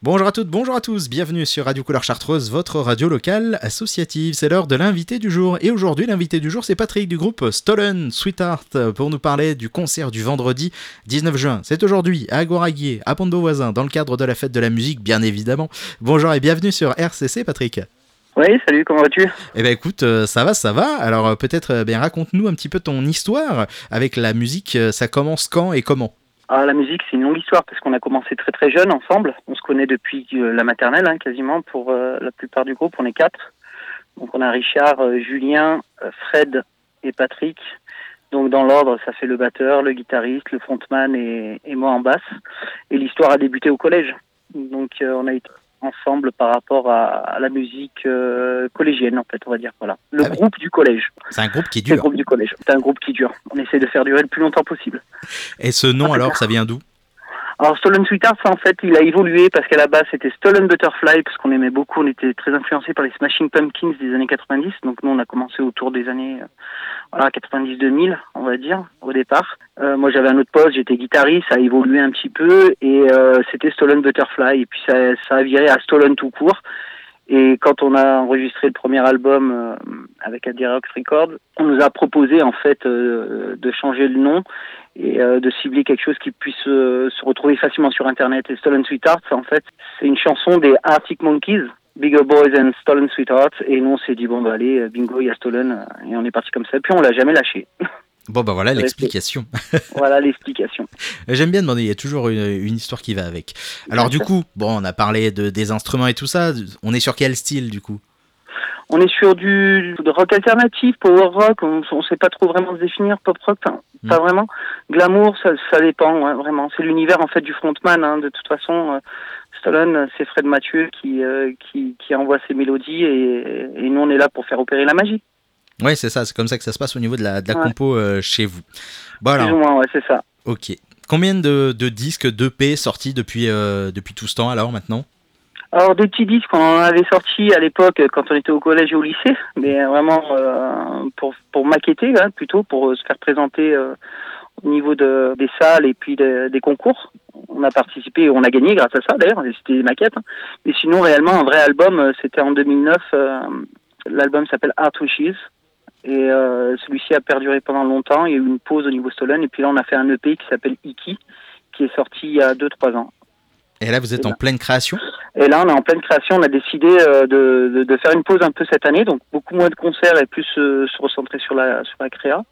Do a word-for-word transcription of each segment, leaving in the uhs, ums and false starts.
Bonjour à toutes, bonjour à tous, bienvenue sur Radio Couleur Chartreuse, votre radio locale associative. C'est l'heure de l'invité du jour. Et aujourd'hui, l'invité du jour, c'est Patrick du groupe Stolen Sweetheart pour nous parler du concert du vendredi dix-neuf juin. C'est aujourd'hui à Agoraguier, à Pont-de-Beauvoisin, dans le cadre de la fête de la musique, bien évidemment. Bonjour et bienvenue sur R C C, Patrick. Oui, salut, comment vas-tu ? Eh ben écoute, euh, ça va, ça va. Alors euh, peut-être, euh, bien raconte-nous un petit peu ton histoire avec la musique. euh, Ça commence quand et comment ? Ah, la musique, c'est une longue histoire parce qu'on a commencé très très jeune ensemble. On se connaît depuis euh, la maternelle, hein, quasiment, pour euh, la plupart du groupe. On est quatre. Donc on a Richard, euh, Julien, euh, Fred et Patrick. Donc dans l'ordre, ça fait le batteur, le guitariste, le frontman et, et moi en basse. Et l'histoire a débuté au collège. Donc euh, on a été ensemble par rapport à, à la musique euh, collégienne, en fait, on va dire. Voilà. Le Ah oui. groupe du collège. C'est un groupe qui C'est le dure. groupe du collège. C'est un groupe qui dure. On essaie de faire durer le plus longtemps possible. Et ce nom Ah, alors, clair. ça vient d'où ? Alors Stolen Sweetheart, ça, en fait, il a évolué parce qu'à la base c'était Stolen Butterfly, parce qu'on aimait beaucoup, on était très influencé par les Smashing Pumpkins des années quatre-vingt-dix, donc nous on a commencé autour des années euh, voilà, quatre-vingt-dix deux mille, on va dire, au départ. Euh, moi j'avais un autre poste, j'étais guitariste, ça a évolué un petit peu, et euh, c'était Stolen Butterfly, et puis ça, ça a viré à Stolen tout court. Et quand on a enregistré le premier album euh, avec Adirox Records, on nous a proposé en fait euh, de changer le nom et euh, de cibler quelque chose qui puisse euh, se retrouver facilement sur Internet. Et Stolen Sweetheart, en fait, c'est une chanson des Arctic Monkeys, Bigger Boys and Stolen Sweetheart. Et nous, on s'est dit, bon, bah allez, bingo, il y a Stolen. Et on est parti comme ça. Puis on l'a jamais lâché. Bon bah voilà Resté. l'explication. Voilà l'explication. J'aime bien demander, il y a toujours une, une histoire qui va avec. Alors Bien du sûr. coup, bon, on a parlé de, des instruments et tout ça, on est sur quel style du coup ? On est sur du de rock alternatif, power rock, on ne sait pas trop vraiment se définir, pop rock, enfin, Mm. pas vraiment. Glamour, ça, ça dépend, ouais, vraiment. C'est l'univers en fait du frontman, hein. De toute façon, euh, Stolen, c'est Fred Mathieu qui, euh, qui qui envoie ses mélodies et, et nous on est là pour faire opérer la magie. Ouais, c'est ça, c'est comme ça que ça se passe au niveau de la, de la Ouais. compo euh, chez vous. Bon Plus ou alors, moins, ouais, c'est ça. ok. Combien de, de disques, d'E P sortis depuis, euh, depuis tout ce temps alors maintenant ? Alors des petits disques, on en avait sorti à l'époque quand on était au collège et au lycée, mais vraiment euh, pour pour maqueter, hein, plutôt pour euh, se faire présenter euh, au niveau de des salles et puis de, des concours. On a participé, on a gagné grâce à ça d'ailleurs, c'était des maquettes. Hein. Mais sinon réellement un vrai album, euh, c'était en deux mille neuf. Euh, l'album s'appelle Heart Wishes et euh, celui-ci a perduré pendant longtemps. Il y a eu une pause au niveau Stolen et puis là on a fait un E P qui s'appelle Iki, qui est sorti il y a deux trois ans. Et là, vous êtes Et en là. pleine création ? Et là, on est en pleine création. On a décidé euh, de, de, de faire une pause un peu cette année, donc beaucoup moins de concerts et plus euh, se recentrer sur la sur la créa.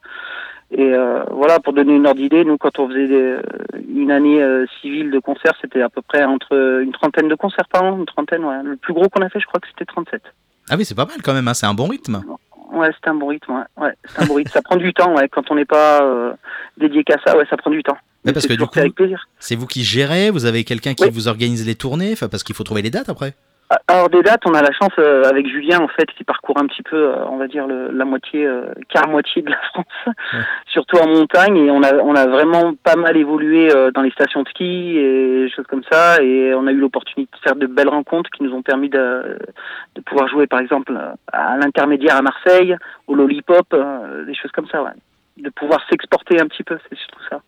Et euh, voilà, pour donner une ordre d'idée, nous, quand on faisait des, une année euh, civile de concerts, c'était à peu près entre une trentaine de concerts par an, une trentaine. Ouais. Le plus gros qu'on a fait, je crois que c'était trente-sept. Ah oui, c'est pas mal quand même, hein, c'est un bon rythme. Ouais, c'est un bon rythme. Ouais, ouais c'est un bon rythme. Ça prend du temps. Ouais, quand on n'est pas euh, dédié qu'à ça, ouais, ça prend du temps. Ouais, Mais parce c'est que du toujours coup, fait avec plaisir. c'est vous qui gérez, vous avez quelqu'un qui Oui. vous organise les tournées, enfin parce qu'il faut trouver les dates après. Alors des dates, on a la chance euh, avec Julien en fait qui parcourt un petit peu, euh, on va dire le, la moitié, euh, quart moitié de la France, Ouais. surtout en montagne et on a on a vraiment pas mal évolué euh, dans les stations de ski et des choses comme ça et on a eu l'opportunité de faire de belles rencontres qui nous ont permis de de pouvoir jouer par exemple à l'intermédiaire à Marseille, au Lollipop, euh, des choses comme ça, ouais. De pouvoir s'exporter un petit peu, c'est surtout ça.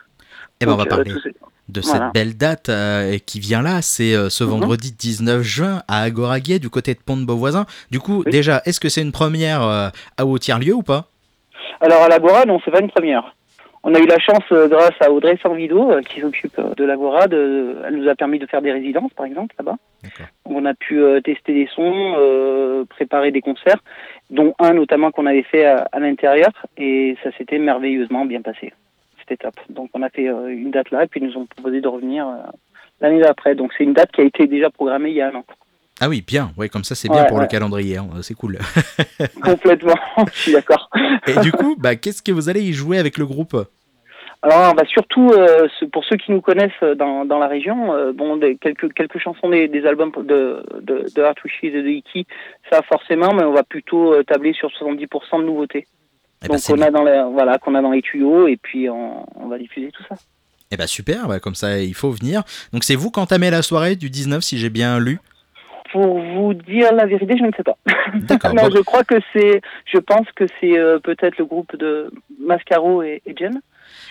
Eh ben on va Donc, euh, parler tout c'est- de voilà. cette belle date euh, qui vient là, c'est euh, ce Mhm. vendredi dix-neuf juin à Agoraguier du côté de Pont-de-Beauvoisin. Du coup, Oui. déjà, est-ce que c'est une première euh, à haut tiers-lieu ou pas ? Alors à l'Agora, non, c'est pas une première. On a eu la chance, euh, grâce à Audrey Sorvido, euh, qui s'occupe euh, de l'Agora, de, elle nous a permis de faire des résidences, par exemple, là-bas. D'accord. On a pu euh, tester des sons, euh, préparer des concerts, dont un notamment qu'on avait fait à, à l'intérieur, et ça s'était merveilleusement bien passé. C'était top. Donc on a fait euh, une date là, et puis ils nous ont proposé de revenir euh, l'année d'après. Donc c'est une date qui a été déjà programmée il y a un an. Ah oui, bien, ouais, comme ça c'est bien Ouais, pour ouais. le calendrier, hein, c'est cool. Complètement, je suis d'accord. Et du coup, bah, qu'est-ce que vous allez y jouer avec le groupe ? Alors, bah, surtout euh, ce- pour ceux qui nous connaissent euh, dans, dans la région, euh, bon, des, quelques quelques chansons des, des albums de de, de Heart Wishes et de Iki, ça forcément, mais on va plutôt euh, tabler sur soixante-dix pour cent de nouveautés. Eh ben, Donc c'est on bien. a dans les voilà qu'on a dans les tuyaux et puis on, on va diffuser tout ça. Eh ben super, bah, comme ça il faut venir. Donc c'est vous qui entamez la soirée du dix-neuf si j'ai bien lu. Pour vous dire la vérité, je ne sais pas. D'accord. Non, Bon, je crois que c'est, je pense que c'est euh, peut-être le groupe de Mascaro et, et Jen.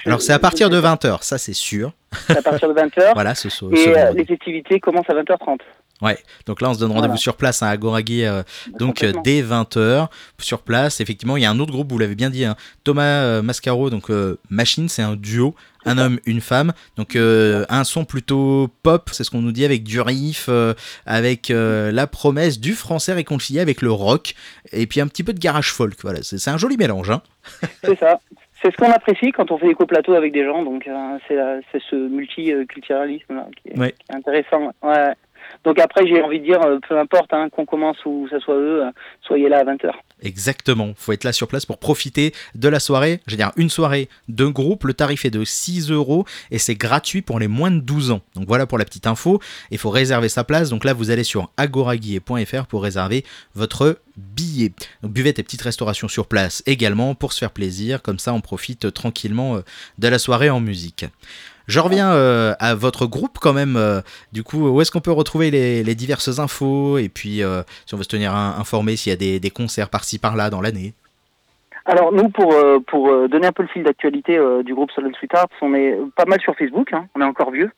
Alors c'est à partir de vingt heures, ça c'est sûr. C'est à partir de vingt heures. Voilà, ce, ce, et ce euh, les festivités commencent à vingt heures trente. Ouais, donc là on se donne rendez-vous Voilà. sur place à Agoragui, euh, donc euh, dès vingt heures sur place. Effectivement, il y a un autre groupe, vous l'avez bien dit, hein, Thomas euh, Mascaro, donc euh, Machine, c'est un duo, un homme, une femme. Donc euh, un son plutôt pop, c'est ce qu'on nous dit, avec du riff, euh, avec euh, la promesse du français réconcilié avec le rock, et puis un petit peu de garage folk. Voilà, c'est, c'est un joli mélange. Hein. C'est ça. C'est ce qu'on apprécie quand on fait des coplateaux avec des gens. Donc euh, c'est, la, c'est ce multiculturalisme là qui est, Ouais. qui est intéressant. Ouais. Donc après, j'ai envie de dire, euh, peu importe hein, qu'on commence ou que ce soit eux, euh, soyez là à vingt heures. Exactement, faut être là sur place pour profiter de la soirée. Je veux dire, une soirée de groupe, le tarif est de six euros et c'est gratuit pour les moins de douze ans. Donc voilà pour la petite info, il faut réserver sa place. Donc là, vous allez sur agoraguier point f r pour réserver votre billet. Donc buvette et petite restauration sur place également pour se faire plaisir, comme ça on profite tranquillement de la soirée en musique. Je reviens euh, à votre groupe quand même. Euh, du coup, où est-ce qu'on peut retrouver les, les diverses infos et puis euh, si on veut se tenir un, informé s'il y a des, des concerts par-ci par-là dans l'année. Alors nous, pour euh, pour euh, donner un peu le fil d'actualité euh, du groupe Stolen Sweethearts, on est pas mal sur Facebook, hein, on est encore vieux,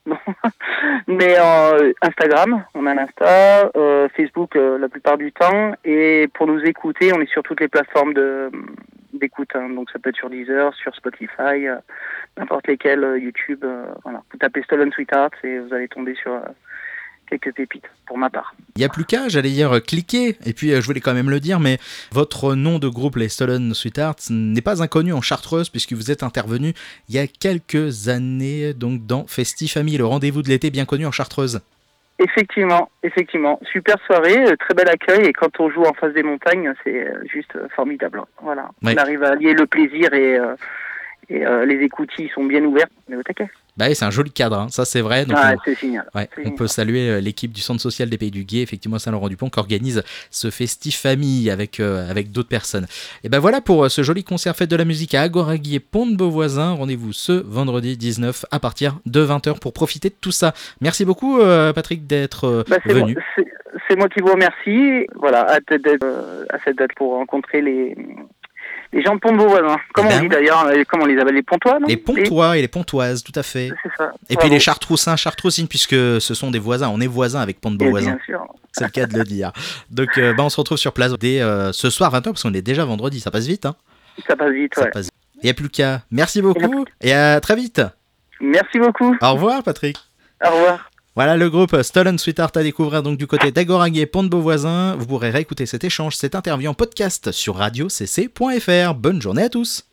mais euh, Instagram, on a un Insta, euh, Facebook euh, la plupart du temps, et pour nous écouter, on est sur toutes les plateformes de d'écoute, hein, donc ça peut être sur Deezer, sur Spotify, euh, n'importe lesquelles, euh, YouTube, euh, voilà. Vous tapez Stolen Sweethearts et vous allez tomber sur euh, quelques pépites, pour ma part. Il n'y a plus qu'à, j'allais dire, cliquer. Et puis, euh, je voulais quand même le dire, mais votre nom de groupe, les Stolen Sweethearts, n'est pas inconnu en Chartreuse, puisque vous êtes intervenu il y a quelques années donc dans Festifamille, le rendez-vous de l'été bien connu en Chartreuse. Effectivement, effectivement. Super soirée, euh, très bel accueil, et quand on joue en face des montagnes, c'est euh, juste euh, formidable. Voilà. Ouais. On arrive à allier le plaisir et, euh, et euh, les écoutilles sont bien ouvertes, mais au taquet. Bah oui, c'est un joli cadre, hein. Ça c'est vrai. Donc ah, on... c'est génial. Ouais, c'est on génial. peut saluer euh, l'équipe du Centre social des Pays du Gué, effectivement Saint-Laurent-du-Pont, qui organise ce Festifamille avec, euh, avec d'autres personnes. Et ben voilà pour euh, ce joli concert Fête de la musique à Agoragui et Pont de Beauvoisin. Rendez-vous ce vendredi dix-neuf à partir de vingt heures pour profiter de tout ça. Merci beaucoup euh, Patrick d'être euh, Bah, c'est venu. Moi, c'est, c'est moi qui vous remercie. Voilà, hâte d'être euh, à cette date pour rencontrer les, les gens de Pont de Beauvoisin. Comment ben on dit ouais. d'ailleurs, euh, comment on les appelle, les Pontois, non Les Pontois et les Pontoises, tout à fait. C'est ça. Et Bravo. puis les Chartroussins, Chartrousines, puisque ce sont des voisins. On est voisins avec Pont de Et Beauvoisin. bien sûr. C'est le cas de le dire. Donc euh, bah, on se retrouve sur place dès euh, ce soir vingt heures, parce qu'on est déjà vendredi. Ça passe vite, hein. Ça passe vite, Ça ouais. passe vite. Il n'y a plus qu'à. Merci beaucoup et à très vite. Merci beaucoup. Au revoir Patrick. Au revoir. Voilà le groupe Stolen Sweetheart à découvrir donc du côté d'Agoragui et Pont de Beauvoisin. Vous pourrez réécouter cet échange, cette interview en podcast sur radio c c point f r. Bonne journée à tous.